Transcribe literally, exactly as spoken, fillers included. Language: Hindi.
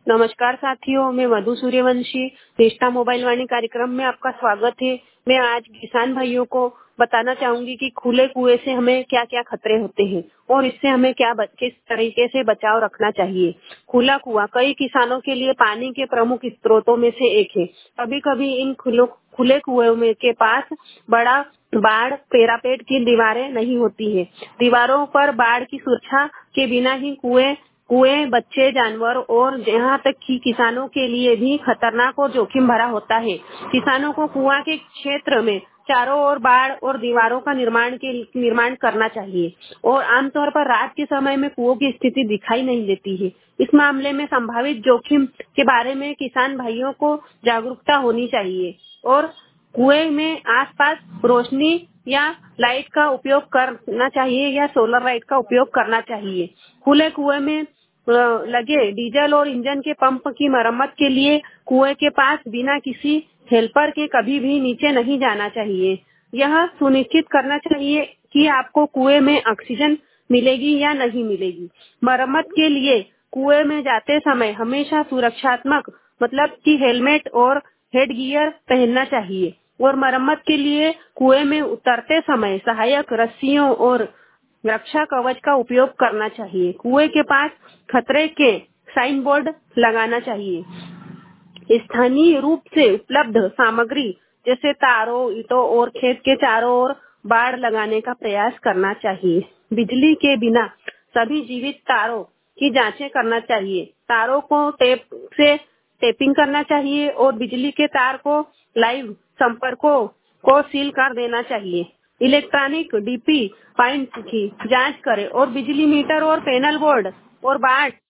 नमस्कार साथियों, मैं मधु सूर्यवंशी निष्ठा मोबाइल वाणी कार्यक्रम में आपका स्वागत है। मैं आज किसान भाइयों को बताना चाहूंगी कि खुले कुएं से हमें क्या क्या खतरे होते हैं और इससे हमें क्या किस तरीके से बचाव रखना चाहिए। खुला कुआं कई किसानों के लिए पानी के प्रमुख स्रोतों में से एक है। कभी कभी इन खुले खुले कुएं में के पास बड़ा बाढ़ पेरापेट की दीवारें नहीं होती है। दीवारों पर बाढ़ की सुरक्षा के बिना ही कुएं कुएं बच्चे जानवर और यहाँ तक कि किसानों के लिए भी खतरनाक और जोखिम भरा होता है। किसानों को कुआं के क्षेत्र में चारों ओर बाढ़ और दीवारों का निर्माण के निर्माण करना चाहिए और आमतौर पर रात के समय में कुओं की स्थिति दिखाई नहीं देती है। इस मामले में संभावित जोखिम के बारे में किसान भाइयों को जागरूकता होनी चाहिए और कुएं में आसपास रोशनी या लाइट का उपयोग करना चाहिए या सोलर लाइट का उपयोग करना चाहिए। खुले कुएं में लगे डीजल और इंजन के पंप की मरम्मत के लिए कुएं के पास बिना किसी हेल्पर के कभी भी नीचे नहीं जाना चाहिए। यह सुनिश्चित करना चाहिए कि आपको कुएं में ऑक्सीजन मिलेगी या नहीं मिलेगी। मरम्मत के लिए कुएं में जाते समय हमेशा सुरक्षात्मक मतलब कि हेलमेट और हेड गियर पहनना चाहिए और मरम्मत के लिए कुएं में उतरते समय सहायक रस्सियों और रक्षा कवच का उपयोग करना चाहिए। कुएं के पास खतरे के साइन बोर्ड लगाना चाहिए। स्थानीय रूप से उपलब्ध सामग्री जैसे तारों, ईंटों और खेत के चारों ओर बाड़ लगाने का प्रयास करना चाहिए। बिजली के बिना सभी जीवित तारों की जांचें करना चाहिए। तारों को टेप से टेपिंग करना चाहिए और बिजली के तार को लाइव संपर्कों को सील कर देना चाहिए। इलेक्ट्रॉनिक डीपी पॉइंट की जांच करें और बिजली मीटर और पैनल बोर्ड और बाढ़